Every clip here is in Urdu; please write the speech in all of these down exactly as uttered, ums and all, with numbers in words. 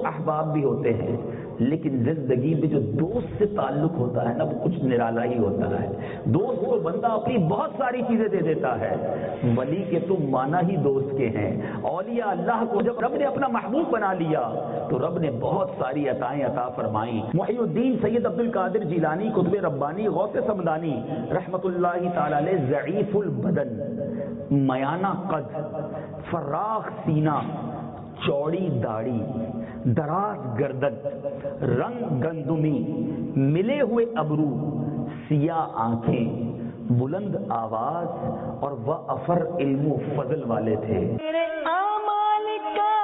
دوست احباب بھی ہوتے ہیں، لیکن زندگی میں جو دوست سے تعلق ہوتا ہے نا وہ کچھ نرالا ہی ہوتا ہے۔ دوست کو بندہ اپنی بہت ساری چیزیں دے دیتا ہے، ولی کے تو مانا ہی دوست کے ہیں۔ اولیاء اللہ کو جب رب نے اپنا محبوب بنا لیا تو رب نے بہت ساری عطائیں عطا فرمائیں۔ محی الدین سید عبد القادر جیلانی قطب ربانی غوث سمدانی رحمت اللہ تعالی علیہ ضعیف البدن، میانہ قد، فراخ سینہ، چوڑی داڑھی، دراز گردن، رنگ گندمی، ملے ہوئے ابرو، سیاہ آنکھیں، بلند آواز اور وافر علم و فضل والے تھے۔ میرے اعمال کا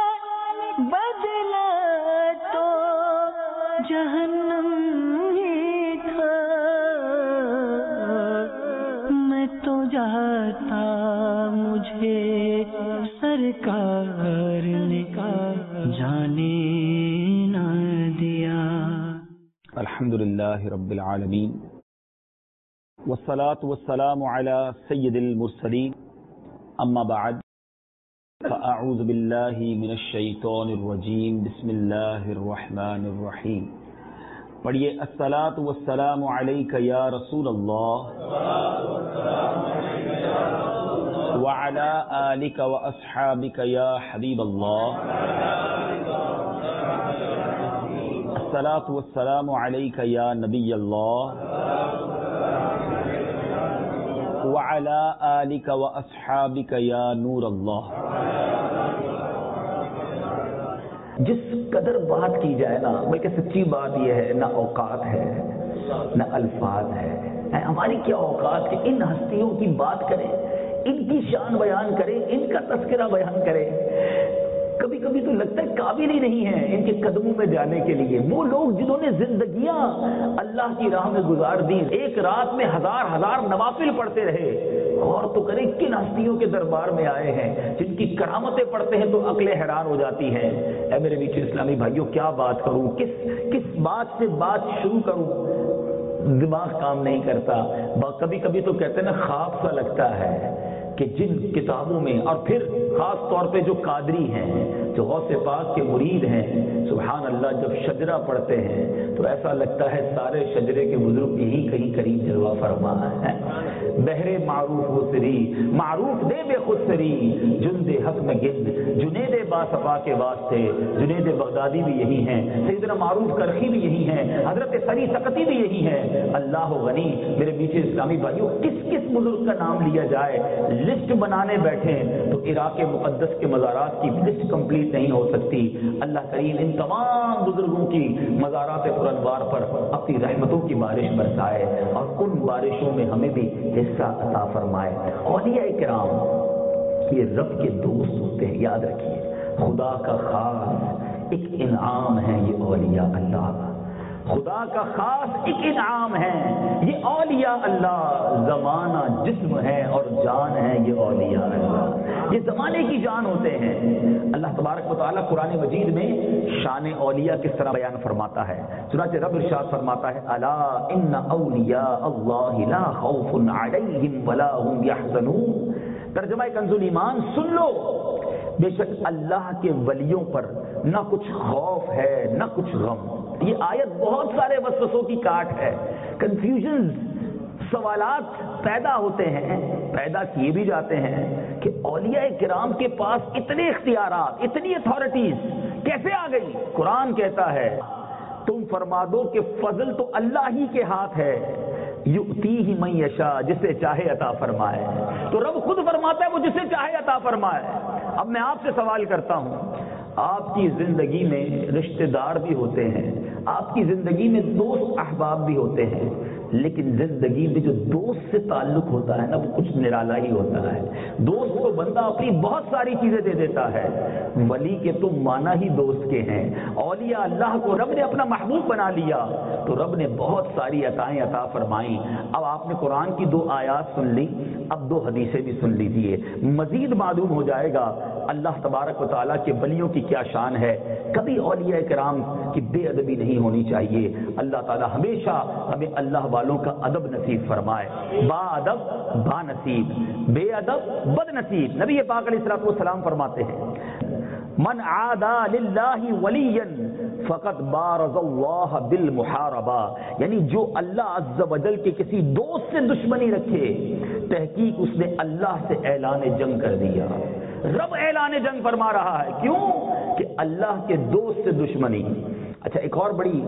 بدلہ تو جہنم ہی تھا، میں تو جاتا مجھے سرکار نے جانے نہ دیا۔ الحمدللہ رب العالمین والصلاة والسلام علی سید المرسلین، اما بعد فاعوذ باللہ من الشیطان الرجیم، بسم اللہ الرحمن الرحیم۔ پڑھیے الصلاة والسلام علیک یا رسول اللہ وعلی آلک واصحابک یا حبیب اللہ، الصلاة والسلام علیک یا نبی اللہ وعلی آلک واصحابک یا نور اللہ۔ جس قدر بات کی جائے نا، بلکہ سچی بات یہ ہے، نہ اوقات ہے نہ الفاظ ہے، ہماری کیا اوقات کہ ان ہستیوں کی بات کریں، ان کی شان بیان کریں، ان کا تذکرہ بیان کریں۔ کبھی کبھی تو لگتا ہے قابل ہی نہیں ہے ان کے قدموں میں جانے کے لیے۔ وہ لوگ جنہوں نے زندگیاں اللہ کی راہ میں گزار دی، ایک رات میں ہزار ہزار نوافل پڑھتے رہے، اور تو کریں کن ہستیوں کے دربار میں آئے ہیں جن کی کرامتیں پڑھتے ہیں تو عقلیں حیران ہو جاتی ہیں۔ اے میرے میٹھے اسلامی بھائیوں، کیا بات کروں، کس کس بات سے بات شروع کروں، دماغ کام نہیں کرتا۔ کبھی کبھی تو کہتے ہیں نا، خواب سا لگتا ہے کہ جن کتابوں میں، اور پھر خاص طور پہ جو قادری ہیں، جو غوث پاک کے مرید ہیں، سبحان اللہ، جب شجرہ پڑھتے ہیں تو ایسا لگتا ہے سارے شجرے کے بزرگ یہی کہیں قریب جلوہ فرما ہے۔ بہرے معروف و سری، معروف دے بے خود سری، جند حق میں گند، جنید باصفا کے واسطے، جنید بغدادی بھی یہی ہیں، سیدنا معروف کرخی بھی یہی ہیں، حضرت سری سقطی بھی یہی ہیں۔ اللہ غنی، میرے میٹھے اسلامی بھائیوں، کس کس بزرگ کا نام لیا جائے، لسٹ بنانے بیٹھے تو عراق مقدس کے مزارات کی لسٹ کمپلیٹ نہیں ہو سکتی۔ اللہ کریم ان تمام بزرگوں کی مزارات پرانوار پر اپنی رحمتوں کی بارش برسائے، اور ان بارشوں میں ہمیں بھی حصہ عطا فرمائے۔ اولیاء کرام یہ رب کے دوست ہوتے ہیں، یاد رکھیے، خدا کا خاص ایک انعام ہے یہ اولیاء اللہ، خدا کا خاص ایک انعام ہے یہ اولیاء اللہ۔ زمانہ جسم ہے اور جان ہے یہ اولیاء اللہ، یہ زمانے کی جان ہوتے ہیں۔ اللہ تبارک و تعالیٰ قرآن مجید میں شان اولیاء کس طرح بیان فرماتا ہے، چنانچہ رب ارشاد فرماتا ہے، الا ان اولیاء اللہ لا خوف علیہم ولا هم یحزنون۔ ترجمہ کنز الایمان، سن لو، بے شک اللہ کے ولیوں پر نہ کچھ خوف ہے نہ کچھ غم۔ یہ آیت بہت سارے وسوسوں کی کاٹ ہے، کنفیوژن، سوالات پیدا ہوتے ہیں، پیدا کیے بھی جاتے ہیں کہ اولیاء کرام کے پاس اتنے اختیارات، اتنی اتھارٹیز کیسے آ گئی؟ قرآن کہتا ہے تم فرما دو کہ فضل تو اللہ ہی کے ہاتھ ہے، یؤتیہ من یشاء، جسے چاہے عطا فرمائے۔ تو رب خود فرماتا ہے وہ جسے چاہے عطا فرمائے۔ اب میں آپ سے سوال کرتا ہوں، آپ کی زندگی میں رشتہ دار بھی ہوتے ہیں، آپ کی زندگی میں دوست احباب بھی ہوتے ہیں، لیکن زندگی میں جو دوست سے تعلق ہوتا ہے نا وہ کچھ نرالا ہی ہوتا ہے۔ دوست کو بندہ اپنی بہت ساری چیزیں دے دیتا ہے، ولی کے تو مانا ہی دوست کے ہیں۔ اولیاء اللہ کو رب نے اپنا محبوب بنا لیا تو رب نے بہت ساری عطائیں عطا فرمائیں۔ اب آپ نے قرآن کی دو آیات سن لی، اب دو حدیثیں بھی سن لیجئے، مزید معلوم ہو جائے گا اللہ تبارک و تعالیٰ کے ولیوں کی کیا شان ہے۔ کبھی اولیاء کرام کی بے ادبی نہیں ہونی چاہیے۔ اللہ تعالیٰ ہمیشہ ہمیں اللہ والوں کا ادب نصیب فرمائے، با ادب با نصیب، بے ادب بد نصیب۔ نبی پاک علیہ الصلوۃ والسلام فرماتے ہیں من عادا للہ ولیا فقد بارز اللہ بالمحاربہ، یعنی جو اللہ عز و جل کے کسی دوست سے دشمنی رکھے تحقیق اس نے اللہ سے اعلان جنگ کر دیا۔ رب اعلان جنگ فرما رہا ہے، کیوں کہ اللہ کے دوست سے دشمنی۔ اچھا ایک اور بڑی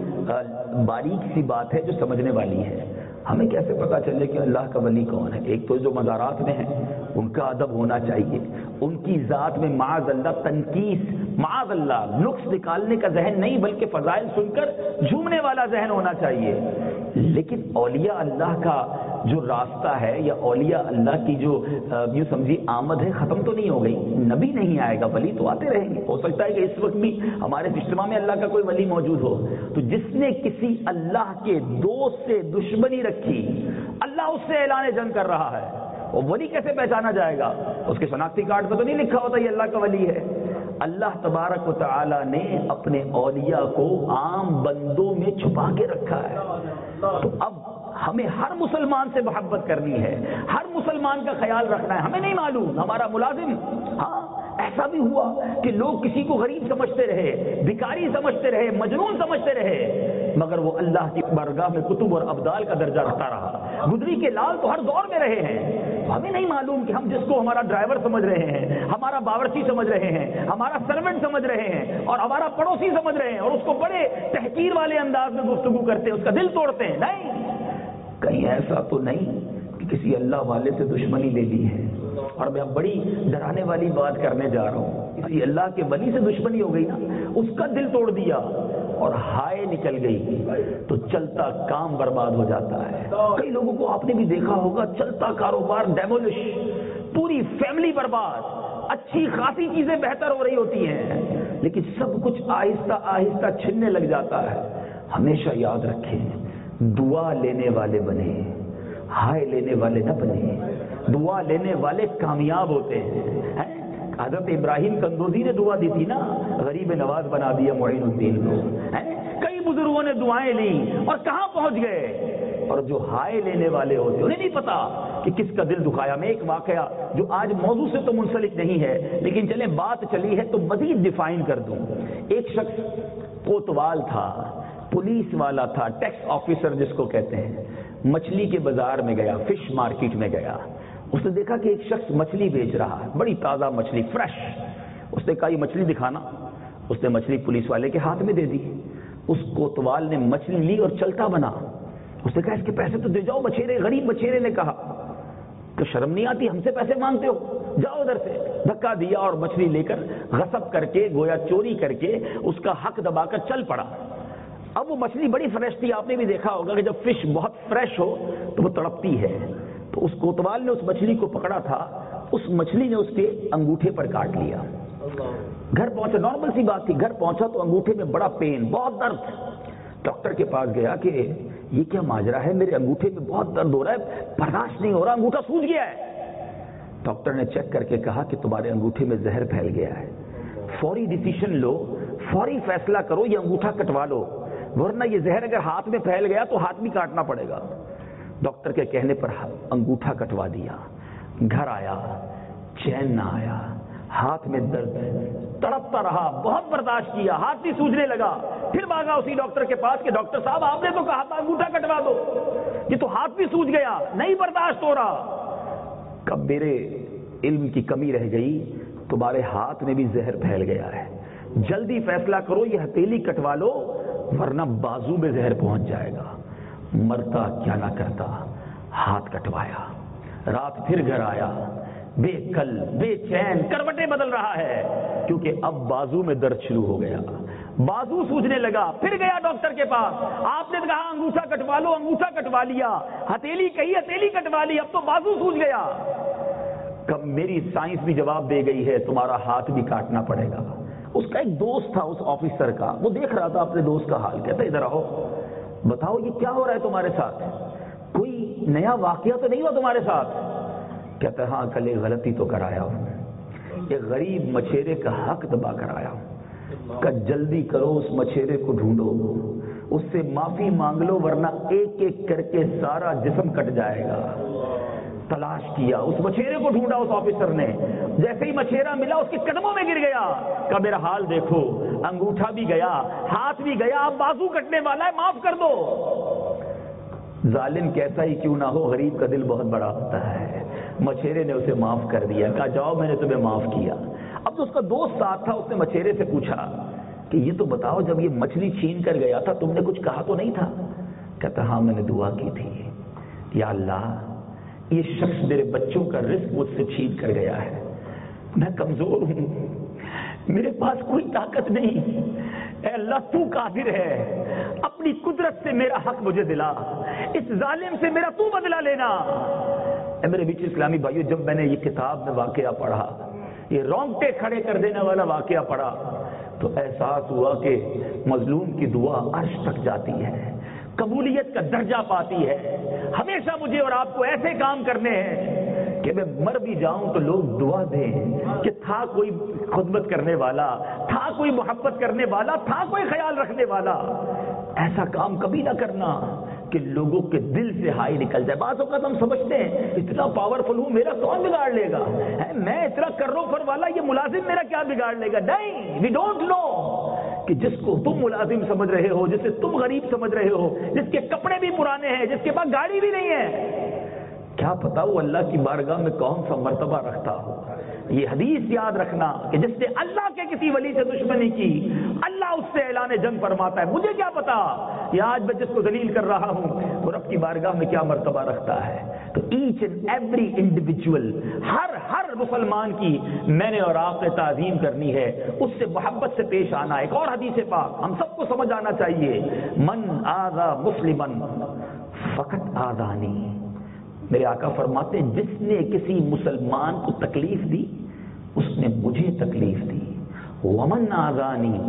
باریک سی بات ہے جو سمجھنے والی ہے، ہمیں کیسے پتا چلے کہ اللہ کا ولی کون ہے؟ ایک تو جو مزارات میں ہیں ان کا ادب ہونا چاہیے، ان کی ذات میں معاذ اللہ تنقیص، معاذ اللہ نقص نکالنے کا ذہن نہیں بلکہ فضائل سن کر جھومنے والا ذہن ہونا چاہیے۔ لیکن اولیاء اللہ کا جو راستہ ہے یا اولیاء اللہ کی جو یوں سمجھیے آمد ہے ختم تو نہیں ہو گئی، نبی نہیں آئے گا، ولی تو آتے رہیں گے۔ ہو سکتا ہے کہ اس وقت بھی ہمارے اجتماع میں اللہ کا کوئی ولی موجود ہو، تو جس نے کسی اللہ کے دوست سے دشمنی رکھی اللہ اس سے اعلان جنگ کر رہا ہے، وہ ولی کیسے پہچانا جائے گا؟ اس کے شناختی کارڈ پہ تو نہیں لکھا ہوتا یہ اللہ کا ولی ہے۔ اللہ تبارک و تعالی نے اپنے اولیاء کو عام بندوں میں چھپا کے رکھا ہے، تو اب ہمیں ہر مسلمان سے محبت کرنی ہے، ہر مسلمان کا خیال رکھنا ہے۔ ہمیں نہیں معلوم، ہمارا ملازم، ہاں ایسا بھی ہوا کہ لوگ کسی کو غریب سمجھتے رہے، بھکاری سمجھتے رہے، مجنون سمجھتے رہے، مگر وہ اللہ کی بارگاہ میں کتب اور ابدال کا درجہ رکھتا رہا۔ گزری کے لال تو ہر دور میں رہے ہیں، ہمیں نہیں معلوم کہ ہم جس کو ہمارا ڈرائیور سمجھ رہے ہیں، ہمارا باورچی سمجھ رہے ہیں، ہمارا سرونٹ سمجھ رہے ہیں اور ہمارا پڑوسی سمجھ رہے ہیں اور اس کو بڑے تحقیر والے انداز میں گفتگو کرتے ہیں، اس کا دل توڑتے ہیں، نہیں، کہیں ایسا تو نہیں کہ کسی اللہ والے سے دشمنی لے لی ہے۔ اور میں اب بڑی ڈرانے والی بات کرنے جا رہا ہوں، کسی اللہ کے ولی سے دشمنی ہو گئی نا، اس کا دل توڑ دیا اور ہائے نکل گئی تو چلتا کام برباد ہو جاتا ہے۔ کئی لوگوں کو آپ نے بھی دیکھا ہوگا، چلتا کاروبار ڈیمولش، پوری فیملی برباد، اچھی خاصی چیزیں بہتر ہو رہی ہوتی ہیں لیکن سب کچھ آہستہ آہستہ چھننے لگ جاتا ہے۔ ہمیشہ یاد رکھیں، دعا لینے والے بنے، ہائے لینے والے نہ بنے۔ دعا لینے والے کامیاب ہوتے ہیں۔ حضرت ابراہیم کندوزی نے دعا دی تھی نا، غریب نواز بنا دیا معین الدین کو۔ کئی بزرگوں نے دعائیں لیں اور کہاں پہنچ گئے، اور جو ہائے لینے والے ہوتے انہیں نہیں پتا کہ کس کا دل دکھایا۔ میں ایک واقعہ جو آج موضوع سے تو منسلک نہیں ہے لیکن چلیں بات چلی ہے تو مزید ڈیفائن کر دوں۔ ایک شخص کوتوال تھا، پولیس والا تھا، ٹیکس آفیسر جس کو کہتے ہیں، مچھلی کے بازار میں گیا، فش مارکیٹ میں گیا، اس نے دیکھا کہ ایک شخص مچھلی بیچ رہا ہے، بڑی تازہ مچھلی، فریش۔ اس نے کہا یہ مچھلی دکھانا، اس نے مچھلی پولیس والے کے ہاتھ میں دے دی۔ اس کوتوال نے مچھلی لی اور چلتا بنا۔ اس نے کہا اس کے پیسے تو دے جاؤ مچھیرے، غریب مچھیرے نے کہا کہ شرم نہیں آتی، ہم سے پیسے مانگتے ہو، جاؤ ادھر سے۔ دھکا دیا اور مچھلی لے کر غصب کر کے، گویا چوری کر کے، اس کا حق دبا کر چل پڑا۔ اب وہ مچھلی بڑی فریش تھی، آپ نے بھی دیکھا ہوگا کہ جب فش بہت فریش ہو تو وہ تڑپتی ہے، تو اس کوتوال نے اس مچھلی کو پکڑا تھا، اس مچھلی نے اس کے انگوٹھے پر کاٹ لیا۔ گھر پہنچا، نارمل سی بات تھی، گھر پہنچا تو انگوٹھے میں بڑا پین، بہت درد۔ ڈاکٹر کے پاس گیا کہ یہ کیا ماجرا ہے، میرے انگوٹھے میں بہت درد ہو رہا ہے، برداشت نہیں ہو رہا، انگوٹھا سوج گیا ہے۔ ڈاکٹر نے چیک کر کے کہا کہ تمہارے انگوٹھے میں زہر پھیل گیا ہے، فوری ڈیسیشن لو، فوری فیصلہ کرو، یہ انگوٹھا کٹوا لو، ورنہ یہ زہر اگر ہاتھ میں پھیل گیا تو ہاتھ بھی کاٹنا پڑے گا۔ ڈاکٹر کے کہنے پر انگوٹھا کٹوا دیا۔ گھر آیا، چین نہ آیا، ہاتھ میں درد، تڑپتا رہا، بہت برداشت کیا، ہاتھ بھی سوجنے لگا، پھر بھاگا اسی ڈاکٹر کے پاس کہ ڈاکٹر صاحب آپ نے تو کہا تھا انگوٹھا کٹوا دو، یہ تو ہاتھ بھی سوج گیا، نہیں برداشت ہو رہا۔ کب میرے علم کی کمی رہ گئی، تمہارے ہاتھ میں بھی زہر پھیل گیا ہے، جلدی فیصلہ کرو، یہ ہتھیلی کٹوا لو ورنہ بازو میں زہر پہنچ جائے گا۔ مرتا کیا نہ کرتا، ہاتھ کٹوایا۔ رات پھر گھر آیا، بے کل بے چین، کروٹیں بدل رہا ہے کیونکہ اب بازو میں درد شروع ہو گیا، بازو سوجنے لگا۔ پھر گیا ڈاکٹر کے پاس، آپ نے کہا انگوٹھا کٹوا لو، انگوٹھا کٹوا لیا، ہتھیلی کہی، ہتھیلی کٹوا لی، اب تو بازو سوج گیا۔ کب میری سائنس بھی جواب دے گئی ہے تمہارا ہاتھ بھی کاٹنا پڑے گا۔ اس کا ایک دوست تھا اس آفیسر کا، وہ دیکھ رہا تھا اپنے دوست کا حال، کہتا ادھر آؤ، بتاؤ یہ کیا ہو رہا ہے تمہارے ساتھ، کوئی نیا واقعہ تو نہیں ہوا تمہارے ساتھ؟ کہتا ہے ہاں کل ایک غلطی تو کرایا ہوں، ایک غریب مچھیرے کا حق دبا کر آیا ہوں، کہ جلدی کرو اس مچھیرے کو ڈھونڈو، اس سے معافی مانگ لو ورنہ ایک ایک کر کے سارا جسم کٹ جائے گا۔ تلاش کیا, اس مچھیرے کو ڈھونڈا اس آفیسر نے. جیسے ہی مچھیرا ملا اس کے قدموں میں گر گیا, کہا میرا حال دیکھو, انگوٹھا بھی گیا, ہاتھ بھی گیا, اب بازو کٹنے والا ہے, معاف کر دو. ظالم کیسا ہی کیوں نہ ہو, غریب کا دل بہت بڑا ہوتا ہے. مچھیرے نے اسے معاف کر دیا, کہا جاؤ میں نے تمہیں معاف کیا. اب تو اس کا دوست ساتھ تھا, اس نے مچھیرے سے پوچھا کہ یہ تو بتاؤ, جب یہ مچھلی چھین کر گیا تھا تم نے کچھ کہا تو نہیں تھا؟ کہتا ہاں میں نے دعا کی تھی, یا اللہ یہ شخص میرے بچوں کا رزق مجھ سے چھین کر گیا ہے, میں کمزور ہوں, میرے پاس کوئی طاقت نہیں, اے اللہ تو قادر ہے, اپنی قدرت سے میرا حق مجھے دلا, اس ظالم سے میرا تو بدلہ لینا. اے میرے بیچ اسلامی بھائیو, جب میں نے یہ کتاب میں واقعہ پڑھا, یہ رونگٹے کھڑے کر دینے والا واقعہ پڑھا, تو احساس ہوا کہ مظلوم کی دعا عرش تک جاتی ہے, قبولیت کا درجہ پاتی ہے. ہمیشہ مجھے اور آپ کو ایسے کام کرنے ہیں کہ میں مر بھی جاؤں تو لوگ دعا دیں کہ تھا کوئی خدمت کرنے والا, تھا کوئی محبت کرنے والا, تھا کوئی خیال رکھنے والا. ایسا کام کبھی نہ کرنا کہ لوگوں کے دل سے ہائی نکل جائے. بعض اوقات ہم سمجھتے ہیں اتنا پاورفل ہوں, میرا کون بگاڑ لے گا, میں اتنا کرو فر والا, یہ ملازم میرا کیا بگاڑ لے گا. نہیں, وی ڈونٹ نو کہ جس کو تم ملازم سمجھ رہے ہو, جسے تم غریب سمجھ رہے ہو, جس کے کپڑے بھی پرانے ہیں, جس کے پاس گاڑی بھی نہیں ہے, کیا پتا وہ اللہ کی بارگاہ میں کون سا مرتبہ رکھتا ہو. یہ حدیث یاد رکھنا کہ جس نے اللہ کے کسی ولی سے دشمنی کی, اللہ اس سے اعلان جنگ فرماتا ہے. مجھے کیا پتا کہ آج میں جس کو ذلیل کر رہا ہوں وہ رب کی بارگاہ میں کیا مرتبہ رکھتا ہے. تو ایچ اینڈ ایوری انڈیویجول, ہر ہر مسلمان کی میں نے اور آپ نے تعظیم کرنی ہے, اس سے محبت سے پیش آنا. ایک اور حدیث پاک ہم سب کو سمجھ آنا چاہیے, من آذا مسلمن فقط آذانی. میرے آقا فرماتے ہیں جس نے کسی مسلمان کو تکلیف دی اس نے مجھے تکلیف دی. ومن آذانی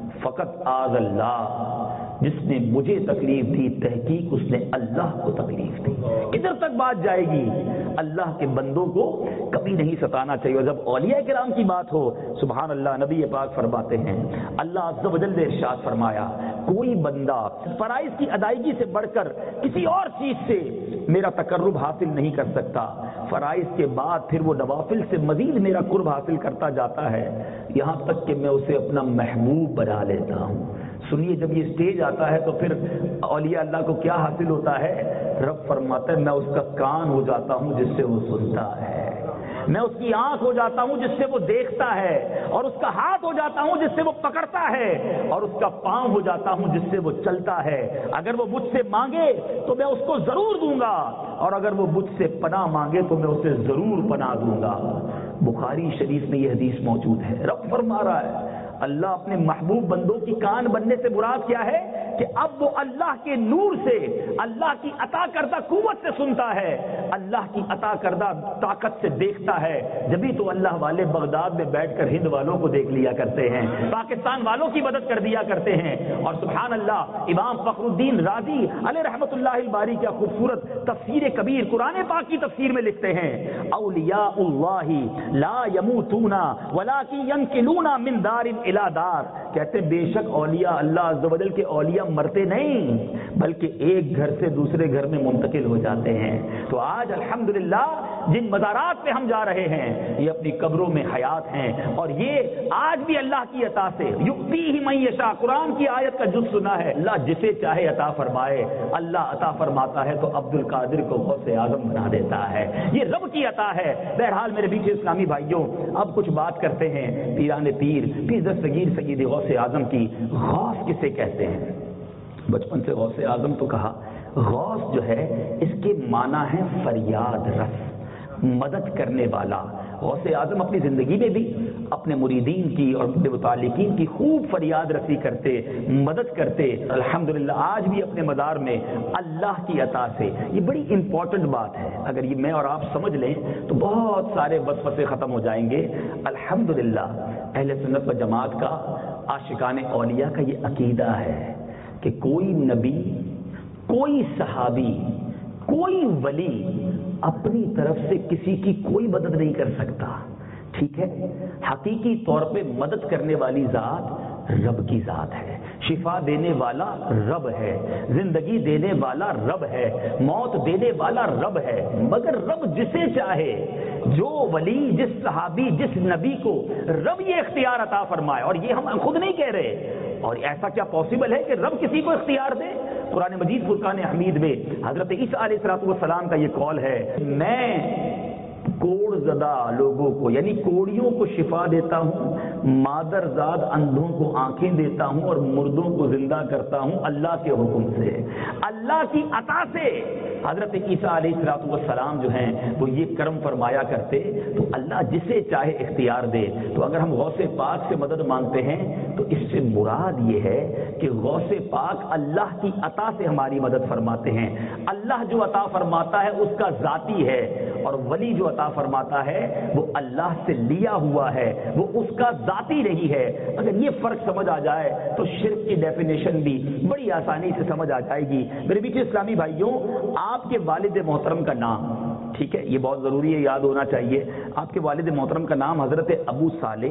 فقط آذ اللہ, جس نے مجھے تکلیف دی تحقیق اس نے اللہ کو تکلیف دی. کدھر تک بات جائے گی؟ اللہ کے بندوں کو کبھی نہیں ستانا چاہیے. اور جب اولیاء کرام کی بات ہو, سبحان اللہ, نبی پاک فرماتے ہیں اللہ عز و جل نے ارشاد فرمایا کوئی بندہ فرائض کی ادائیگی سے بڑھ کر کسی اور چیز سے میرا تقرب حاصل نہیں کر سکتا. فرائض کے بعد پھر وہ نوافل سے مزید میرا قرب حاصل کرتا جاتا ہے, یہاں تک کہ میں اسے اپنا محبوب بنا لیتا ہوں. سنیے, جب یہ اسٹیج آتا ہے تو پھر اولیاء اللہ کو کیا حاصل ہوتا ہے؟ رب فرماتا ہے میں اس کا کان ہو جاتا ہوں جس سے وہ سنتا ہے, میں اس کی آنکھ ہو جاتا ہوں جس سے وہ دیکھتا ہے, اور اس کا ہاتھ ہو جاتا ہوں جس سے وہ پکڑتا ہے, اور اس کا پاؤں ہو جاتا ہوں جس سے وہ چلتا ہے. اگر وہ مجھ سے مانگے تو میں اس کو ضرور دوں گا, اور اگر وہ مجھ سے پناہ مانگے تو میں اسے ضرور پناہ دوں گا. بخاری شریف میں یہ حدیث موجود ہے. رب فرما رہا ہے اللہ اپنے محبوب بندوں کی کان بننے سے مراد کیا ہے کہ اب وہ اللہ کے نور سے, اللہ کی عطا کردہ قوت سے سنتا ہے, اللہ کی عطا کردہ طاقت سے دیکھتا ہے. جبھی تو اللہ والے بغداد میں بیٹھ کر ہند والوں کو دیکھ لیا کرتے ہیں, پاکستان والوں کی مدد کر دیا کرتے ہیں. اور سبحان اللہ, امام فخر الدین رازی علیہ رحمت اللہ الباری کیا خوبصورت تفسیر کبیر قرآن پاک کی تفسیر میں لکھتے ہیں اولیاء اللہ لا یموتون ولکن ینقلون من دار الی دار. کہتے بے شک اولیاء اللہ عز و جل کے اولیاء مرتے نہیں بلکہ ایک گھر سے دوسرے گھر میں منتقل ہو جاتے ہیں. تو آج الحمدللہ جن مزارات پہ ہم جا رہے ہیں یہ اپنی قبروں میں حیات ہیں, اور یہ آج بھی اللہ کی عطا سے یؤتیہ من یشاء. قرآن کی آیت کا جز سنا ہے, اللہ جسے چاہے عطا فرمائے. اللہ عطا فرماتا ہے تو عبد القادر کو غوث اعظم بنا دیتا ہے, یہ رب کی عطا ہے. بہرحال میرے بیچ اسلامی بھائیوں, اب کچھ بات کرتے ہیں پیران پیر پیر دستگیر سید غوث اعظم کی. غوث کسے کہتے ہیں؟ بچپن سے غوث اعظم تو کہا. غوث جو ہے اس کے معنی ہے فریاد رس, مدد کرنے والا. غوث اعظم اپنی زندگی میں بھی اپنے مریدین کی اور اپنے متعلقین کی خوب فریاد رسی کرتے, مدد کرتے. الحمدللہ آج بھی اپنے مدار میں اللہ کی عطا سے. یہ بڑی امپورٹنٹ بات ہے, اگر یہ میں اور آپ سمجھ لیں تو بہت سارے وسوسے ختم ہو جائیں گے. الحمدللہ اہل سنت و جماعت کا, عاشقان اولیاء کا یہ عقیدہ ہے کہ کوئی نبی, کوئی صحابی, کوئی ولی اپنی طرف سے کسی کی کوئی مدد نہیں کر سکتا. ٹھیک ہے, حقیقی طور پہ مدد کرنے والی ذات رب کی ذات ہے. شفا دینے والا رب ہے، زندگی دینے والا رب ہے، موت دینے والا رب ہے، مگر رب جسے چاہے، جو ولی، جس صحابی، جس نبی کو رب یہ اختیار عطا فرمائے، اور یہ ہم خود نہیں کہہ رہے، اور ایسا کیا پاسبل ہے کہ رب کسی کو اختیار دے؟ قرآن مجید فرقان حمید میں حضرت عیسیٰ علیہ الصلوۃ والسلام کا یہ قول ہے، میں کوڑ زدہ لوگوں کو یعنی کوڑیوں کو شفا دیتا ہوں، مادر زاد اندھوں کو آنکھیں دیتا ہوں، اور مردوں کو زندہ کرتا ہوں اللہ کے حکم سے، اللہ کی عطا سے۔ حضرت عیسیٰ علیہ الصلوۃ والسلام جو ہیں وہ یہ کرم فرمایا کرتے، تو اللہ جسے چاہے اختیار دے۔ تو اگر ہم غوث پاک سے مدد مانگتے ہیں تو اس سے مراد یہ ہے کہ غوث پاک اللہ کی عطا سے ہماری مدد فرماتے ہیں۔ اللہ جو عطا فرماتا ہے اس کا ذاتی ہے، اور ولی جو عطا فرماتا ہے وہ اللہ سے لیا ہوا ہے، وہ اس کا ذاتی نہیں ہے۔ اگر یہ فرق سمجھ آ جائے تو شرک کی ڈیفینیشن بھی بڑی آسانی سے سمجھ آ جائے گی۔ میرے بیچ اسلامی بھائیوں، آپ کے والد محترم کا نام، ٹھیک ہے، یہ بہت ضروری ہے، یاد ہونا چاہیے۔ آپ کے والد محترم کا نام حضرت ابو صالح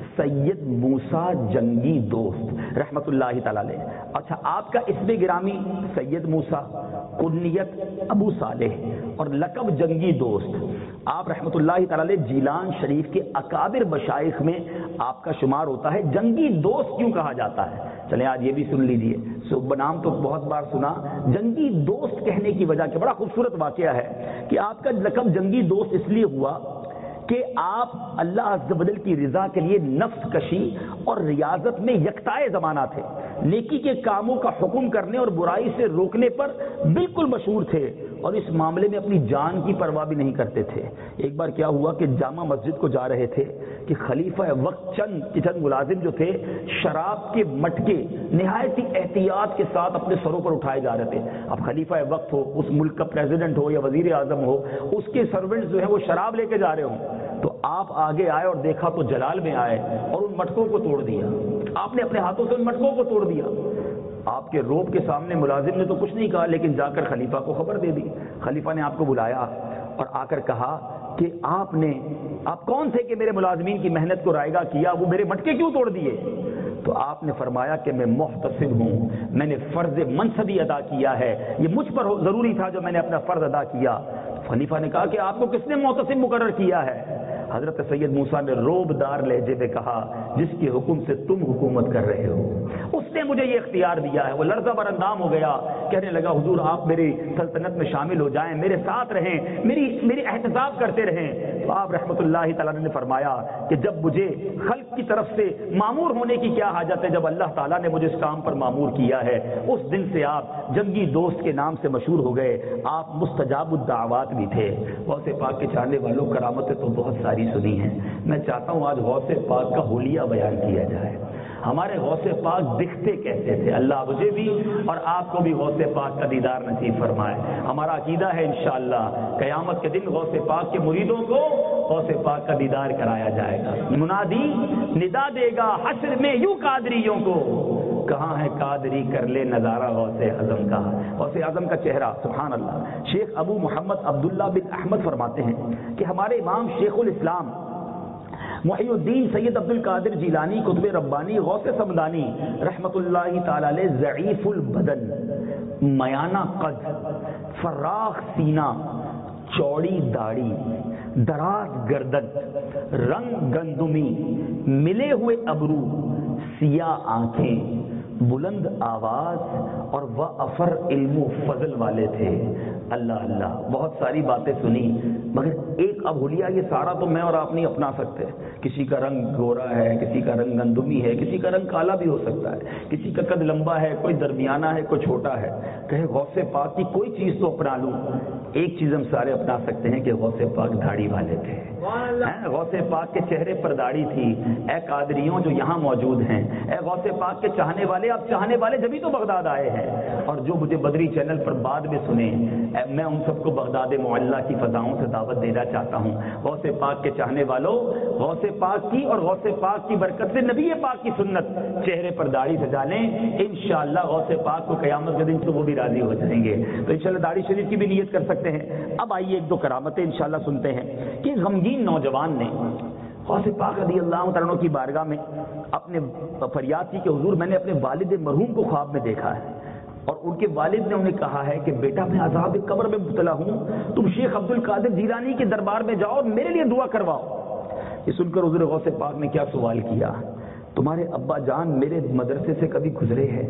سید موسیٰ جنگی دوست رحمت اللہ تعالی علیہ۔ اچھا، آپ کا اسم گرامی سید موسیٰ، کنیت ابو صالح، اور لقب جنگی دوست۔ آپ رحمت اللہ تعالی علیہ جیلان شریف کے اکابر مشائخ میں آپ کا شمار ہوتا ہے۔ جنگی دوست کیوں کہا جاتا ہے؟ چلیں آج یہ بھی سن لیجئے، صبح نام تو بہت بار سنا، جنگی دوست کہنے کی وجہ کیا؟ بڑا خوبصورت واقعہ ہے کہ آپ کا لقب جنگی دوست اس لیے ہوا کہ آپ اللہ عز و جل کی رضا کے لیے نفس کشی اور ریاضت میں یکتائے زمانہ تھے، نیکی کے کاموں کا حکم کرنے اور برائی سے روکنے پر بالکل مشہور تھے، اور اس معاملے میں اپنی جان کی پرواہ بھی نہیں کرتے تھے۔ ایک بار کیا ہوا کہ جامع مسجد کو جا رہے تھے کہ خلیفہ وقت چند چند ملازم جو تھے شراب کے مٹکے نہایت ہی احتیاط کے ساتھ اپنے سروں پر اٹھائے جا رہے تھے۔ اب خلیفہ وقت ہو، اس ملک کا پریزیڈنٹ ہو یا وزیر اعظم ہو، اس کے سرونٹس جو ہیں وہ شراب لے کے جا رہے ہوں، تو آپ آگے آئے اور دیکھا تو جلال میں آئے اور ان مٹکوں کو توڑ دیا۔ آپ نے اپنے ہاتھوں سے ان مٹکوں کو توڑ دیا۔ آپ کے روب کے سامنے ملازم نے تو کچھ نہیں کہا، لیکن جا کر خلیفہ کو خبر دے دی۔ خلیفہ نے آپ کو بلایا اور آ کر کہا کہ آپ نے آپ کون تھے کہ میرے ملازمین کی محنت کو رائگاں کیا، وہ میرے مٹکے کیوں توڑ دیے؟ تو آپ نے فرمایا کہ میں محتسب ہوں، میں نے فرض منصبی ادا کیا ہے، یہ مجھ پر ضروری تھا جو میں نے اپنا فرض ادا کیا۔ خلیفہ نے کہا کہ آپ کو کس نے محتسب مقرر کیا ہے؟ حضرت سید موسیٰ نے روب دار لہجے میں کہا، جس کے حکم سے تم حکومت کر رہے ہو اس نے مجھے یہ اختیار دیا ہے۔ وہ لرزہ بر اندام ہو گیا، کہنے لگا حضور آپ میری سلطنت میں شامل ہو جائیں، میرے ساتھ رہیں، میری میری احتساب کرتے رہیں۔ تو آپ رحمت اللہ تعالیٰ نے فرمایا کہ جب مجھے خلق کی طرف سے معمور ہونے کی کیا حاجت ہے، جب اللہ تعالیٰ نے مجھے اس کام پر معمور کیا ہے، اس دن سے آپ جنگی دوست کے نام سے مشہور ہو گئے۔ آپ مستجاب الدعوات بھی تھے۔ غوث پاک کے چاہنے والوں کرامتیں تو بہت ساری سنی ہیں، میں چاہتا ہوں آج غوث پاک کا حلیہ بیان کیا جائے۔ ہمارے غوث پاک دکھتے کیسے تھے؟ اللہ مجھے بھی اور آپ کو بھی غوث پاک کا دیدار نصیب فرمائے۔ ہمارا عقیدہ ہے انشاءاللہ قیامت کے دن غوث پاک کے مریدوں کو غوث پاک کا دیدار کرایا جائے گا۔ منادی ندا دے گا حشر میں یوں قادریوں کو، کہاں ہے قادری کر لے نظارہ غوث اعظم کا۔ غوث اعظم کا چہرہ، سبحان اللہ۔ شیخ ابو محمد عبداللہ بن احمد فرماتے ہیں کہ ہمارے امام شیخ الاسلام محی الدین سید عبد القادر جیلانی قطب ربانی غوث سمدانی رحمت اللہ تعالی علیہ ضعیف البدن، میانہ قد، فراخ سینہ، چوڑی داڑھی، دراز گردن، رنگ گندمی، ملے ہوئے ابرو، سیاہ آنکھیں، بلند آواز اور وہ افر علم و فضل والے تھے۔ اللہ اللہ، بہت ساری باتیں سنی، مگر ایک اب حلیہ یہ سارا تو میں اور آپ نہیں اپنا سکتے۔ کسی کا رنگ گورا ہے، کسی کا رنگ گندمی ہے، کسی کا رنگ کالا بھی ہو سکتا ہے، کسی کا قد لمبا ہے، کوئی درمیانہ ہے، کوئی چھوٹا ہے۔ کہے غوث پاک کی کوئی چیز تو اپنا لوں، ایک چیز ہم سارے اپنا سکتے ہیں کہ غوث پاک داڑھی والے تھے۔ غوث پاک کے چہرے پر داڑھی تھی۔ اے قادریوں جو یہاں موجود ہیں، اے غوث پاک کے چاہنے والے، آپ چاہنے والے جبھی تو بغداد آئے ہیں، اور جو مجھے بدری چینل پر بعد میں سنے، میں ان سب کو بغداد معلّہ کی فضاؤں سے دعوت دینا چاہتا ہوں۔ غوث پاک کے چاہنے والوں، غوث پاک کی اور غوث پاک کی برکت سے نبی پاک کی سنت چہرے پر داڑھی سجا لیں، انشاءاللہ غوث پاک کو قیامت کے دن تو وہ بھی راضی ہو جائیں گے۔ تو انشاءاللہ داڑھی شریف کی بھی نیت کر سکتے ہیں۔ اب آئیے ایک دو کرامتیں انشاءاللہ سنتے ہیں کہ غمگین نوجوان نے غوث پاک رضی اللہ تعالیٰ عنہ کی بارگاہ میں اپنے فریاد کی کہ حضور میں نے اپنے والد مرحوم کو خواب میں دیکھا ہے اور ان کے والد نے انہیں کہا ہے کہ بیٹا میں عذاب قبر میں مبتلا ہوں، تم شیخ عبد القادر جیلانی کے دربار میں جاؤ اور میرے لیے دعا کرواؤ۔ یہ سن کر حضور غوث پاک نے کیا سوال کیا، تمہارے ابا جان میرے مدرسے سے کبھی گزرے ہیں؟